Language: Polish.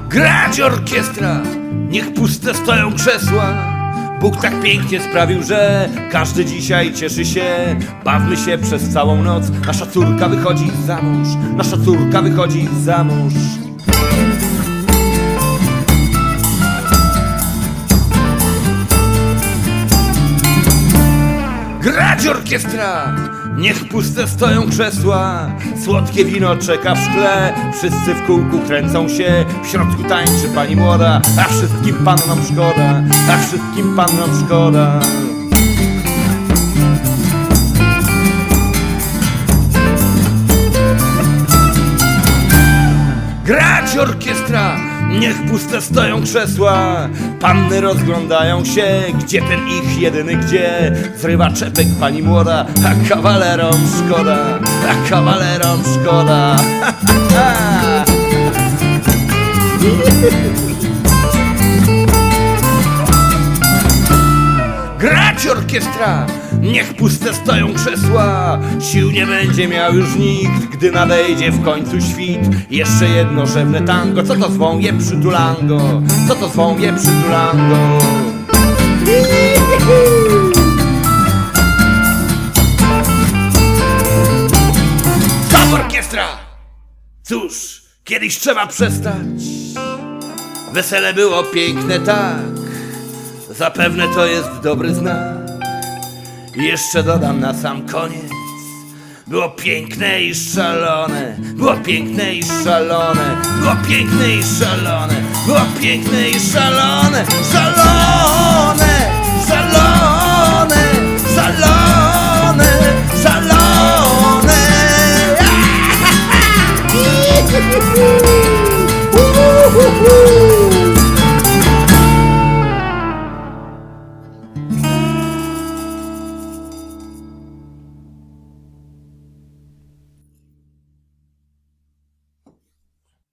Grać orkiestra, niech puste stoją krzesła. Bóg tak pięknie sprawił, że każdy dzisiaj cieszy się. Bawmy się przez całą noc, nasza córka wychodzi za mąż, nasza córka wychodzi za mąż. Grać orkiestra, niech puste stoją krzesła. Słodkie wino czeka w szkle, wszyscy w kółku kręcą się. W środku tańczy pani młoda, a wszystkim pannom szkoda, a wszystkim pannom szkoda. Grać orkiestra, niech puste stoją krzesła. Panny rozglądają się, gdzie ten ich jedyny gdzie. Zrywa czepek pani młoda, a kawalerom szkoda, a kawalerom szkoda. Grać orkiestra, niech puste stoją krzesła. Sił nie będzie miał już nikt, gdy nadejdzie w końcu świt. Jeszcze jedno rzewne tango, co to zwą je przytulango, co to zwą je przytulango. Stop orkiestra! Cóż, kiedyś trzeba przestać. Wesele było piękne, tak. Zapewne to jest dobry znak. Jeszcze dodam na sam koniec. Było piękne i szalone, było piękne i szalone, było piękne i szalone, było piękne i szalone, szalone.